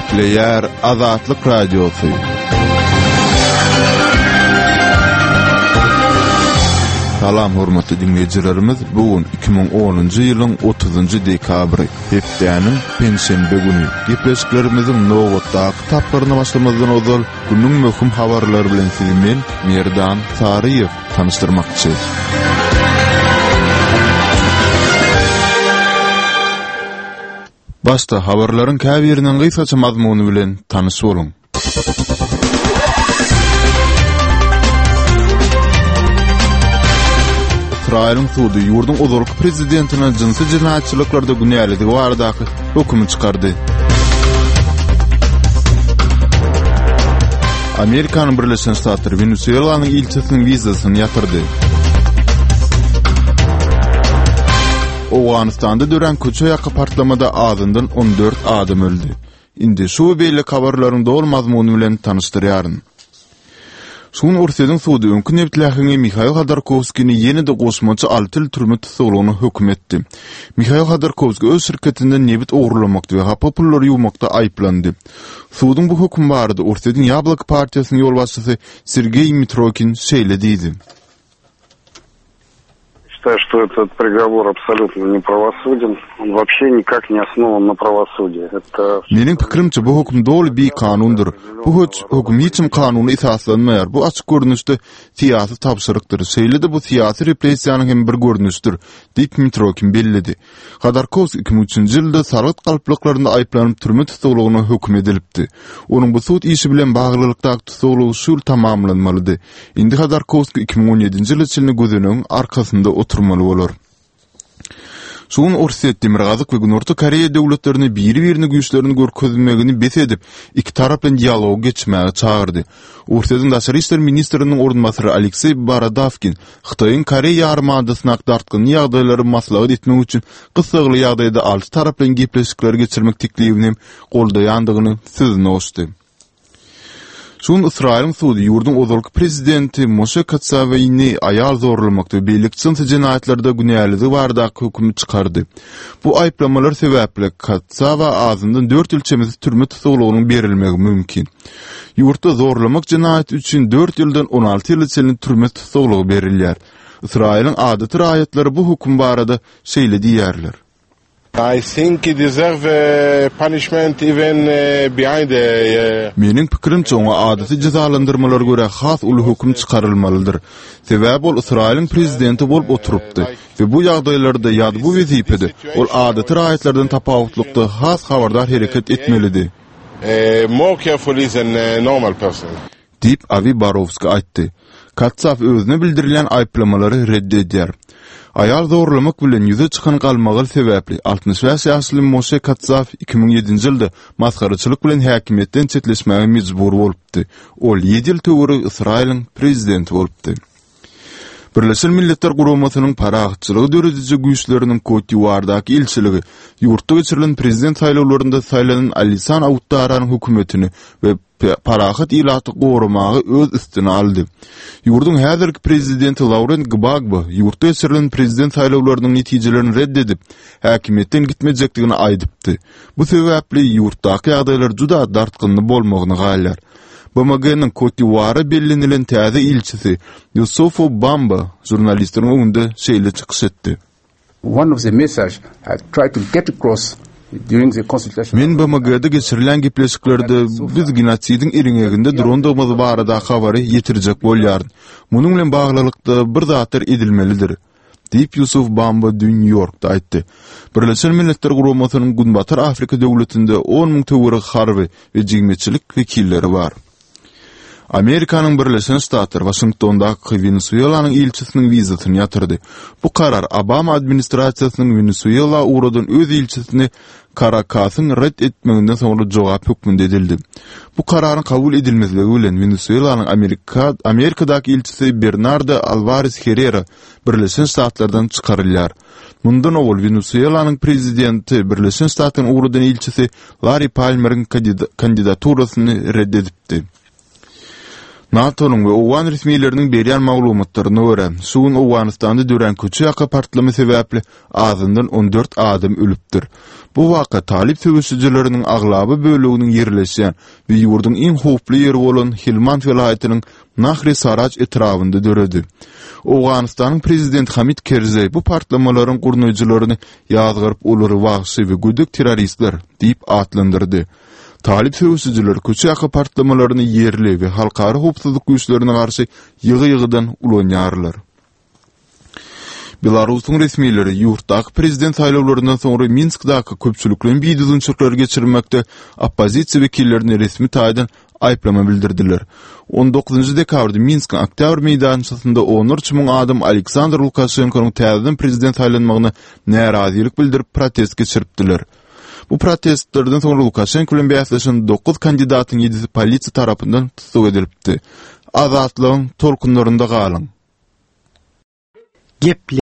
Gepleyer Azatlyk Radiosu. Salam hormatly dinleyijilerimiz, bugün 2010-njy ýylyň 30-njy dekabry, hepdäniň pensiýe güni. Gepleşiklerimiziň nowatdaky taplaryna başlamazdan ozal günüň möhüm habarlary bilen sizi men Merdan Saryýew tanışdyrmakçy. Başta habarlaryň käbirinden gysgaça mazmuny bilen tanış boluň. İsrail'in suudi yurdun uzurluk prezidentine jinsi jinayatçylyklarda günälidir baradaky höküm çykardy. Amerikanyň Birleşen Ştatlary Venezuelanyň ilçesiniň wizasyny ýatyrdy. Owganistanda dören köçe ýaky partlamada azyndan 14 adam öldü. Indi şu beýle habarlaryň dol mazmuny bilen tanışdyrýaryn. Şun Ursya'nın suudi öňkü nebitlähine Mikhail Khodorkovski'ni ýene-de goşmaçy 6 ýyl türme tutulgyny hökm etdi. Mikhail Khodorkovski öz şirketinden nebit ogurlamakda we hapa pullary ýuwmakda aýplandy. Suudun bu hökm barada Ursya'nın Yablok partiýasynyň ýol başçysy Sergey Mitrokin şeýle diýdi. Считаю, что этот приговор абсолютно неправосуден. Он вообще никак не основан на правосудии. Это... Menin pikirimçe bu hökm dolu bir kanundur. Bu hökm hiçim kanuny esaslanmaýar. Bu açyk görnüşde siyasi tapşyrykdyr. Şeýle-de bu siyasi repressiýanyň hem bir görnüşdür, diýip Mitrokin bellidi. Khodorkovski 2003-nji ýylda sargat galplyklарynda aýplanyp türme tutulgyny hökm edilipdi. Onuň bu suud işi bilen baglylykdaky tutulgy şu ýyl tamamlanmalydy. Indi Khodorkovski 2017-nji ýyl içinde gözüniň arkasynda oturmaly bolar. Şuň Ursiýa Demirgazyk we Günorta Koreýa döwletlerini biri-birini güýçlerini görkezmegini bes edip, iki tarap bilen dialog geçmäge çağırdy. Ursiýanyň daşary işler ministriniň ornunmasary Aleksey Baradavkin Hytaýyň Koreýa armadasyna dartgyny ýagdaýlary maslahat etmek üçin gysgaly ýagdaýda 6 tarap bilen gepleşikler geçirmek teklibini goldaýandygyny sözüne oşdy. Şun İsrail'in suudi yurdun uzurluk prezidenti Moshe Katsaveýni aýal zorlamakda we beýlikçi jinaýatlarda günälidir baradaky höküm çykardy. Bu aýplamalar sebäpli Katsava azyndan 4 ýyl çemezi türme tutulgynyň berilmegi mümkin. Ýurtda zorlamak jinaýaty üçin 4 ýyldan 16 ýyl içinde türme tutulgy berilýär. İsrail'in adaty raýatlary bu höküm barada şeýle diýerler. I think he deserve punishment even behind the... Menin pikirimçe oňa adaty jazalandyrmalara göre has uly höküm çykarylmalydyr. Sebäp ol İsrail'in prezidenti bolup oturupdy we bu ýagdaýlarda ýa-da bu wezipede ol adaty raýatlardan tapawutlykda has habardar hereket etmelidir. More carefully than normal person. Diýip Avi Barovski aýtdy. Katsav özüne bildirilen aýplamary reddedýär. Aýal zorlamak bilen ýüze çykan galmagy sebäpli 65 ýaşly Moshe Katsav 2007-nji ýylda maskaraçylyk bilen häkimetden çetleşmäge mejbur bolupdy. Ol 7 ýyl töweri Israil'in prezidenti bolupdy. Birleşen Milletler Guramasynyň paragatçylygy dörediji güýçleriniň Côte d'Ivoire'daky ilçiligi ýurtda geçirilen prezident saýlawlarynda saýlanan Alisan Ouattaranyň hökümetini we paragat ilaty goramagy öz üstüne aldy. Ýurdun häzirki prezidenti Laurent Gbagbo ýurtda geçirilen prezident saýlawlarynyň netijelerini reddedip, häkimetden gitmejekdigini aýdypdy. Bu sebäpli ýurtdaky ýagdaýlar juda dartgynly bolmagyny gaýlar. BMG'nin Côte d'Ivoire bellenilen täze ilçisi Youssoufou Bamba jurnalistlerin önünde şeýle çykyş etdi. One of the message I tried to get across during the consultation. Men BMG'de geçirilen gepleşiklerde biz genosidiň iriňeginde durandygymyz barada habary ýetirjek bolýar. Munyň bilen baglylykda bir zatlar edilmelidir, diýip Youssouf Bamba New York'da aýtdy. Birleşen Milletler Guramasynyň Günbatar Afrika döwletinde 10.000 töweri harby we jigmeçilik wekilleri bar. Amerikanyň Birleşen Ştatlary Washingtondaky Venezuelanyň ilçisiniň wizasyny ýatyrdy. Bu karar Obama administrasiýasynyň Venezuela uradan öz ilçisini Caracasyň red etmeginden soňra jogap hökmünde edildi. Bu kararyň kabul edilmezligi bilen Venezuelanyň Amerikadaky ilçisi Bernardo Alvarez Herrera Birleşen Ştatlardan çykarylýar. Mundan owul Venezuelanyň prezidenti Birleşen Ştatlaryň uradan ilçisi Larry Palmer'in kandidaturasyny reddedipdi. NATO'nun we Owan resmiýetleriniň berýän maglumatlaryna görä, suwun Owganystanda dören köçü ýaka partlama sebäpli azyndan 14 adam ölüpdir. Bu waka talip söwüşçileriniň aglaby bölегiniň ýerleşýän we ýurdun iň howply ýeri bolan Helmand vilayatynyň Nahri Saraj etrafynda döredi. Owganystanyň prezident Hamid Karzai bu partlamalaryň gurnuýjylaryny ýazgyryp olary wagşy we güdük terroristler diýip atlandyrdy. Talip söwüşçiler köçü ýaka partlamalaryny ýerli we halkary howpsuzlyk güýçlerine garşy ýygy-ýygydan ulanýarlar. Belarusyň resmiýetleri ýurtdaky prezident saýlawlarynyň soňra Minskdaky köpçüliklen biýdüzünçlikler geçirmekde oppozisiýa wekillerini resmi taýdan aýplama bildirdiler. 19 dekabrda Minsk Oktyabr meýdançysynda 13.000 adam Aleksandr Lukashenkonyň täzeden prezident saýlanmagyna närazilik bildirip protest geçiripdiler. Bu protestlerden soňra Lukashenko bilen bäsleşen 9 kandidatyň 7-si polisiýa tarapyndan tutuk edilipdi. Azatlygyň tolkunlarynda galyň.